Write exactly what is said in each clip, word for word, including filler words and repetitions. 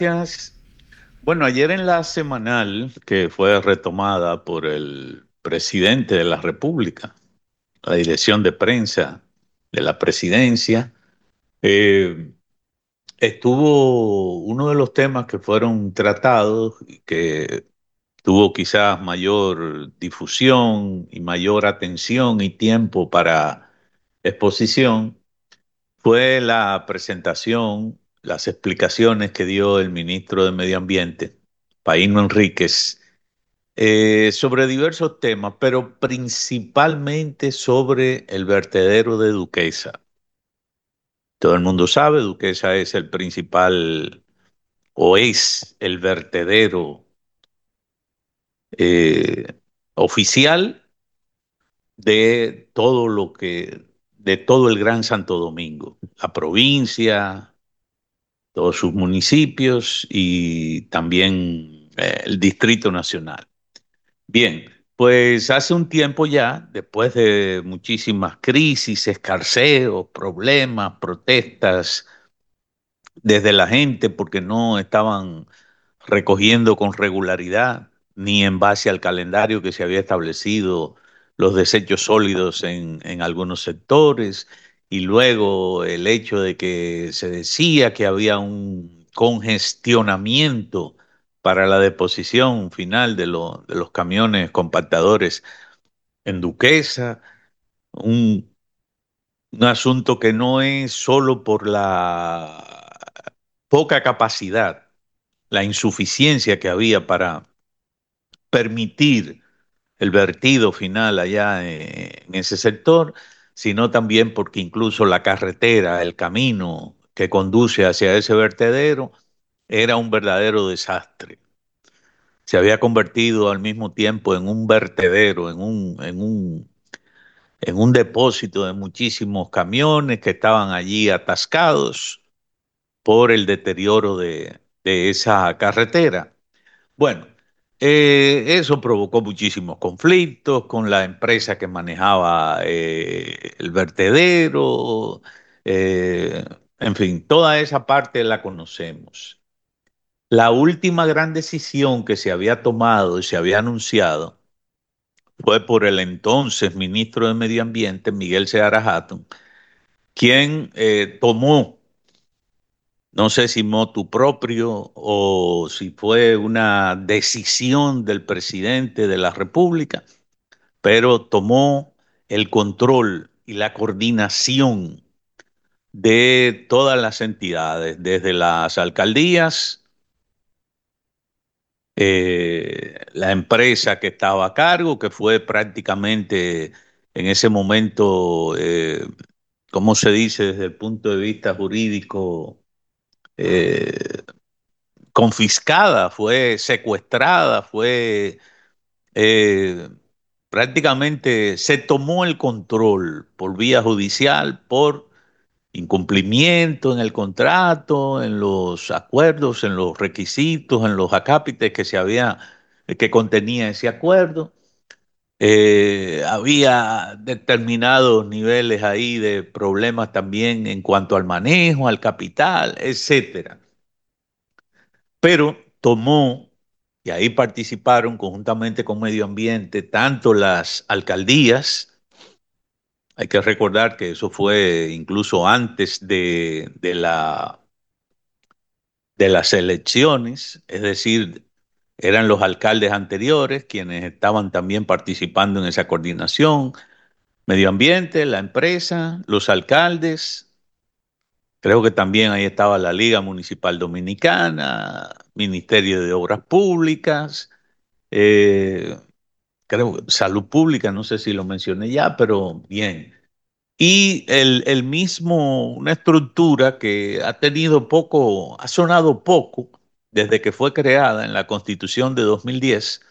Gracias. Bueno, ayer en la semanal que fue retomada por el presidente de la República, la dirección de prensa de la presidencia, eh, estuvo uno de los temas que fueron tratados y que tuvo quizás mayor difusión y mayor atención y tiempo para exposición, fue la presentación, las explicaciones que dio el ministro de Medio Ambiente, Paíno Enríquez, eh, sobre diversos temas, pero principalmente sobre el vertedero de Duquesa. Todo el mundo sabe, Duquesa es el principal o es el vertedero eh, oficial de todo lo que, de todo el Gran Santo Domingo, la provincia, todos sus municipios y también eh, el Distrito Nacional. Bien, pues hace un tiempo ya, después de muchísimas crisis, escarceos, problemas, protestas desde la gente porque no estaban recogiendo con regularidad ni en base al calendario que se había establecido los desechos sólidos en, en algunos sectores, y luego el hecho de que se decía que había un congestionamiento para la deposición final de, lo- de los camiones compactadores en Duquesa, un, un asunto que no es solo por la poca capacidad, la insuficiencia que había para permitir el vertido final allá eh, en ese sector, sino también porque incluso la carretera, el camino que conduce hacia ese vertedero, era un verdadero desastre. Se había convertido al mismo tiempo en un vertedero, en un, en un, en un depósito de muchísimos camiones que estaban allí atascados por el deterioro de, de esa carretera. Bueno, eh, eso provocó muchísimos conflictos con la empresa que manejaba eh, el vertedero, eh, en fin, toda esa parte la conocemos. La última gran decisión que se había tomado y se había anunciado fue por el entonces ministro de Medio Ambiente, Miguel Seara Hatton, quien eh, tomó, no sé si motu propio o si fue una decisión del presidente de la República, pero tomó el control y la coordinación de todas las entidades, desde las alcaldías, eh, la empresa que estaba a cargo, que fue prácticamente en ese momento, eh, ¿cómo se dice desde el punto de vista jurídico? Eh, confiscada, fue secuestrada, fue eh, prácticamente se tomó el control por vía judicial por incumplimiento en el contrato, en los acuerdos, en los requisitos, en los acápites que se había, que contenía ese acuerdo. Eh, había determinados niveles ahí de problemas también en cuanto al manejo, al capital, etcétera. Pero tomó, y ahí participaron conjuntamente con Medio Ambiente, tanto las alcaldías, hay que recordar que eso fue incluso antes de, de la, de las elecciones, es decir, eran los alcaldes anteriores quienes estaban también participando en esa coordinación, Medio Ambiente, la empresa, los alcaldes, creo que también ahí estaba la Liga Municipal Dominicana, Ministerio de Obras Públicas, eh, creo que Salud Pública, no sé si lo mencioné ya, pero bien. Y el, el mismo, una estructura que ha tenido poco, ha sonado poco desde que fue creada en la Constitución de dos mil diez,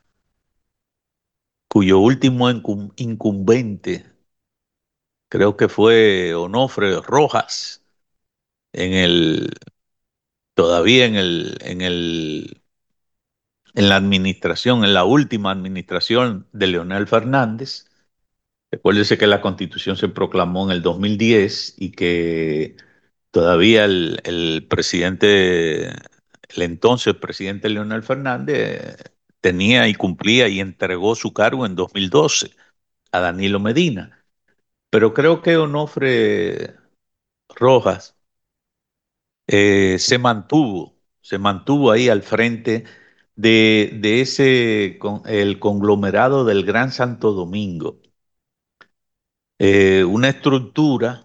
cuyo último incum- incumbente creo que fue Onofre Rojas, en el, todavía en el, en el, en la administración, en la última administración de Leonel Fernández. Recuérdese que la Constitución se proclamó en el dos mil diez y que todavía el, el presidente el entonces presidente Leonel Fernández tenía y cumplía y entregó su cargo en dos mil doce a Danilo Medina. Pero creo que Onofre Rojas eh, se mantuvo, se mantuvo ahí al frente de, de ese, con, el conglomerado del Gran Santo Domingo. Eh, una estructura,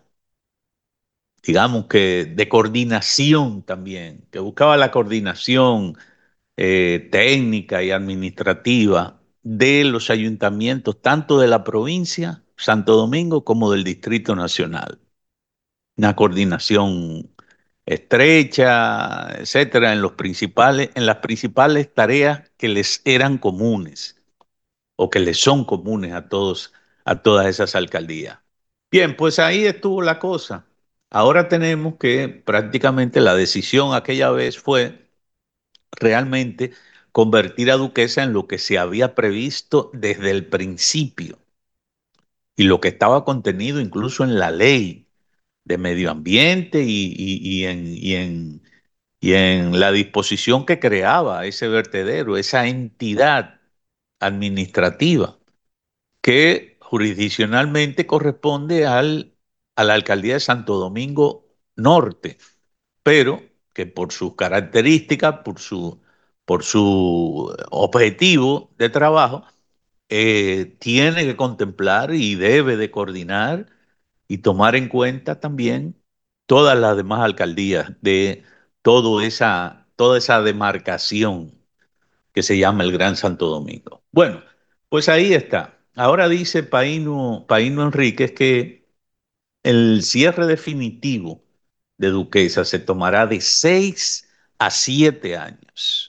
digamos que de coordinación también, que buscaba la coordinación eh, técnica y administrativa de los ayuntamientos, tanto de la provincia, Santo Domingo, como del Distrito Nacional. Una coordinación estrecha, etcétera, en los principales, en las principales tareas que les eran comunes o que les son comunes a todos, a todas esas alcaldías. Bien, pues ahí estuvo la cosa. Ahora tenemos que prácticamente la decisión aquella vez fue realmente convertir a Duquesa en lo que se había previsto desde el principio y lo que estaba contenido incluso en la ley de medio ambiente y, y- y en, y en- y en la disposición que creaba ese vertedero, esa entidad administrativa que jurisdiccionalmente corresponde al, a la alcaldía de Santo Domingo Norte, pero que por sus características, por su, por su objetivo de trabajo, eh, tiene que contemplar y debe de coordinar y tomar en cuenta también todas las demás alcaldías de todo esa, toda esa demarcación que se llama el Gran Santo Domingo. Bueno, pues ahí está. Ahora dice Paino, Paino Enríquez que el cierre definitivo de Duquesa se tomará de seis a siete años.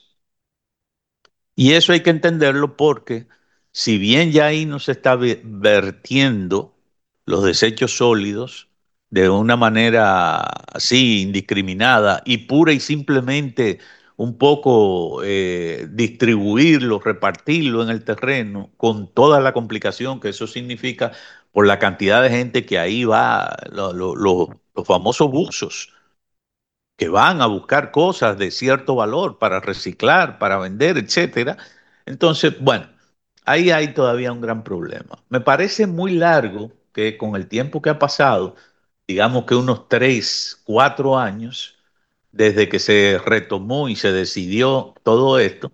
Y eso hay que entenderlo porque si bien ya ahí no se está vertiendo los desechos sólidos de una manera así indiscriminada y pura y simplemente un poco eh, distribuirlo, repartirlo en el terreno con toda la complicación que eso significa por la cantidad de gente que ahí va, lo- lo- lo- los famosos buzos que van a buscar cosas de cierto valor para reciclar, para vender, etcétera. Entonces, bueno, ahí hay todavía un gran problema. Me parece muy largo que con el tiempo que ha pasado, digamos que unos tres, cuatro años, desde que se retomó y se decidió todo esto,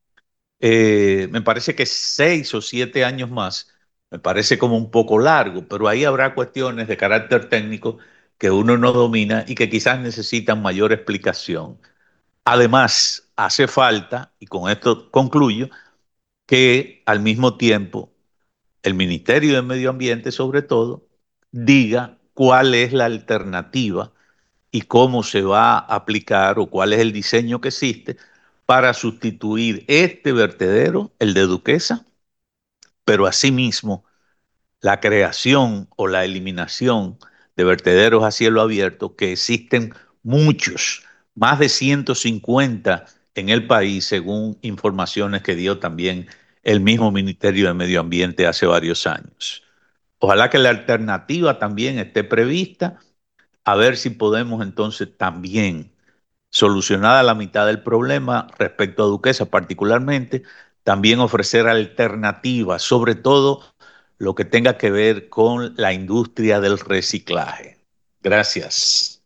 eh, me parece que seis o siete años más, me parece como un poco largo, pero ahí habrá cuestiones de carácter técnico que uno no domina y que quizás necesitan mayor explicación. Además, hace falta, y con esto concluyo, que al mismo tiempo el Ministerio de Medio Ambiente, sobre todo, diga cuál es la alternativa y cómo se va a aplicar o cuál es el diseño que existe para sustituir este vertedero, el de Duquesa, pero asimismo la creación o la eliminación de vertederos a cielo abierto, que existen muchos, más de ciento cincuenta en el país, según informaciones que dio también el mismo Ministerio de Medio Ambiente hace varios años. Ojalá que la alternativa también esté prevista, a ver si podemos entonces también, solucionada la mitad del problema respecto a Duquesa particularmente, también ofrecer alternativas, sobre todo lo que tenga que ver con la industria del reciclaje. Gracias.